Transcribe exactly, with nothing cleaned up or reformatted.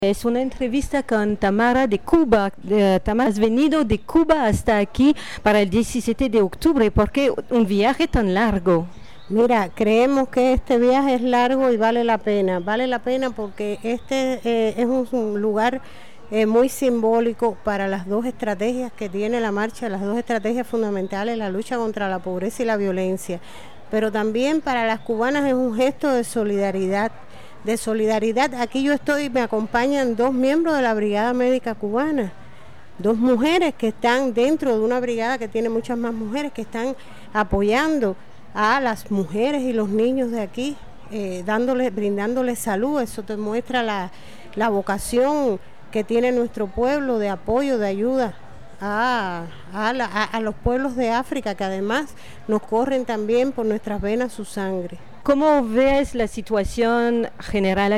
Es una entrevista con Tamara de Cuba. Eh, Tamara, has venido de Cuba hasta aquí para el diecisiete de octubre. ¿Por qué un viaje tan largo? Mira, creemos que este viaje es largo y vale la pena. Vale la pena porque este eh, es un, un lugar eh, muy simbólico para las dos estrategias que tiene la marcha, las dos estrategias fundamentales, la lucha contra la pobreza y la violencia. Pero también para las cubanas es un gesto de solidaridad. de solidaridad. Aquí yo estoy, me acompañan dos miembros de la Brigada Médica Cubana, dos mujeres que están dentro de una brigada que tiene muchas más mujeres que están apoyando a las mujeres y los niños de aquí, eh, dándoles, brindándoles salud. Eso te muestra la, la vocación que tiene nuestro pueblo de apoyo, de ayuda a, a, la, a, a los pueblos de África, que además nos corren también por nuestras venas su sangre. ¿Cómo ves la situación general